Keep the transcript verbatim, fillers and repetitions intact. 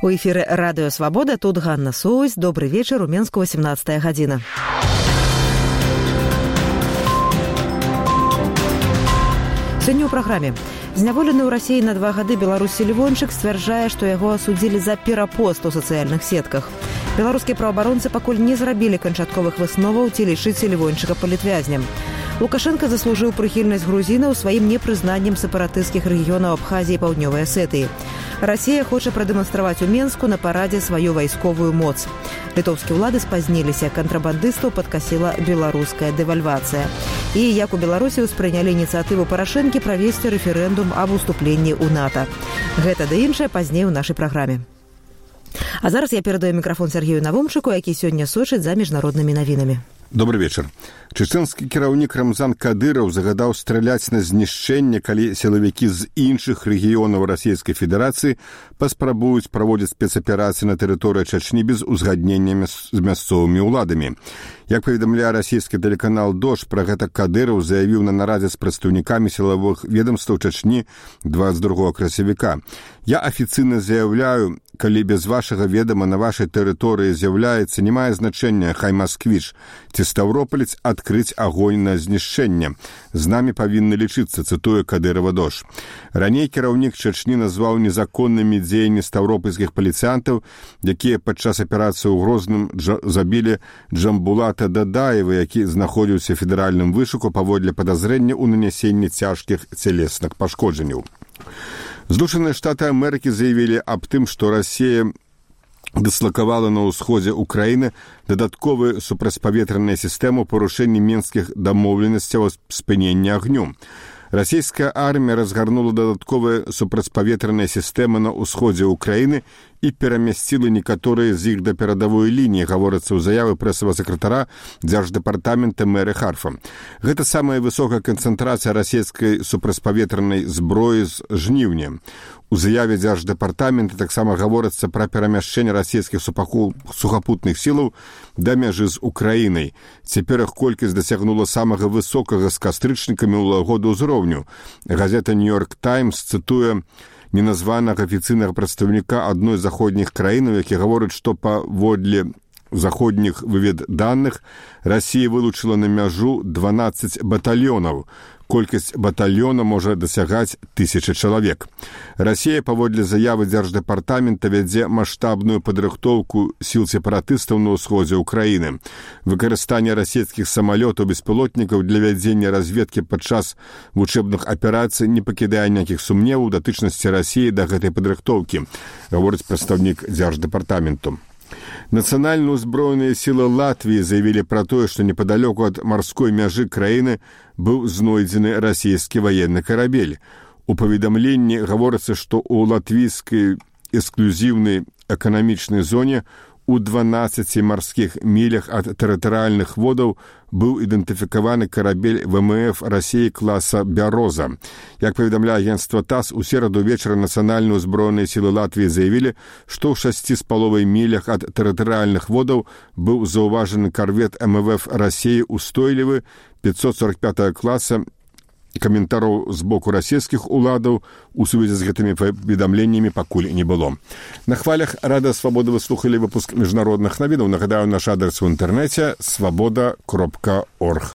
У эфіры радыё «Свабода», тут Ганна Соўсь. Добры вечар, у Менску восемнадцатая гадзіна. Сёння ў праграме. Зняволены ў Расіі на два гады беларусі Лівончык сцвярджае, што яго асудзілі за перапост у сацыяльных сетках. Беларускія праваабаронцы пакуль не зрабілі канчатковых высноваў, ці лічыць Лівончыка палітвязнем. Лукашенко заслужыў прыхільнасць грузінаў сваім непрызнаннем сепаратысцкіх рэгіёнаў Абхазіі і Паўднёвай Асетыі. Расія хоча прадэманстраваць у Менску на парадзе сваю вайсковую моц. Літоўскія ўлады спазніліся, кантрабандыстаў падкасіла беларуская дэвальвацыя. І як у Беларусі ўспрынялі ініцыятыву Парашэнкі правесці рэферэндум аб уступленні ў НАТО. Гэта ды іншае пазней у нашай праграме. А зараз я перадаю мікрафон Сергею Навумчыку, які сёння сочыць за міжнароднымі навінамі. Добрый вечар. Чечэнскі кіраўнік Рамзан Кадыраў загадаў страляць на знішчэнне, калі сілавікі з іншых рэгіёнаў Расійскай Федэрацыі паспрабуюць праводзіць спецаперацыі на тэрыторыі Чачні без узгаднення з мясцовымі ўладамі. Як паведамляе расійскі тэлеканал «Дождь», пра гэта Кадыраў заявіў на нарадзе з прадстаўнікамі сілавых ведомстваў Чачні двадцать другого красавіка. Я афіцыйна заяўляю, калі без вашага ведама на вашай тэрыторыі з'яўляецца, не мае значэння, хай Масквіч ці Стаўропалец, адкрыць агонь на знішчэнне. З намі павінны лічыцца, цытуе Кадырава «Дождь». Раней кіраўнік Чачні назваў незаконнымі дзеянні стаўропальскіх паліцыянтаў, якія падчас аперацыі ў Грозным дж... забілі Джамбулата Дадаева, які знаходзіўся ў федэральным вышуку паводле падазрэння ў нанясенні цяжкіх цялесных пашкоджанняў. Злучаныя Штаты Амерыкі заявілі аб тым, што Расія дыслакавала на ўсходзе ўкраіны дадатковую супрацьпаветраную сістэму парушэння мінскіх дамоўленасцяў аб спыненні агню. Расійская армія разгарнула дадатковыя супрацьпаветраныя сістэмы на ўсходзе ўкраіны і перамясціла некаторыя з іх да перадавой лініі, гаворыцца ў заявы прэсавага сакратара дзярждэпартамента Мэры Харфа. Гэта самая высокая канцэнтрацыя расійскай супрацьпаветранай зброі з жніўня. У заяве дзярждэпартамента таксама гаворыцца пра перамяшчэнне расійскіх сухапутных сілаў да мяжы з Украінай. Цяпер іх колькасць дасягнула самага высокага з кастрычнікамі ў году ўзроўню. Газета «Нью-Йорк Таймс» цытуе неназванага афіцыйнага прадстаўніка адной з заходніх краінаў, які гаворыць, што паводле заходніх вывед даных Расія вылучыла на мяжу дванаццаць батальёнаў. Колькасць батальёна можа дасягаць тысячы чалавек. Расія, паводле заявы дзярждэпартамента, вядзе маштабную падрыхтоўку сіл сепаратыстаў на ўсходзе ўкраіны. Выкарыстанне расійскіх самалётаў беспілотнікаў для вядзення разведкі падчас вучэбных аперацый не пакідае ніякіх сумневаў датычнасці Расіі да гэтай падрыхтоўкі, гаворыць прадстаўнік дзярждэпартаменту. Нацыянальна ўзброеныя сілы Латвіі заявілі пра тое, што непадалёку ад марской мяжы краіны быў знойдзены расійскі ваенны карабель. У паведамленні гаворыцца, што ў латвійскай эксклюзіўнай эканамічнай зоне у дванаццаці марскіх мілях ад тэрытарыяльных водаў быў ідэнтыфікаваны карабель ВМФ Расіі класа «Бяроза». Як паведамляе агенцтва ТАСС, у сераду вечара нацыянальна ўзброеныя сілы Латвіі заявілі, што ў шасці з паловай мілях ад тэрытарыяльных водаў быў заўважаны карвет МВФ Расіі «Устойлівы» пятьсот сорок пятого класа. Каментараў з боку расійскіх уладаў у сувязі з гэтымі паведамленнямі пакуль не было. На хвалях Радыё Свабода вы слухалі выпуск міжнародных навінаў. Нагадаю, наш адрес у інтэрнэце свабода кропка орг.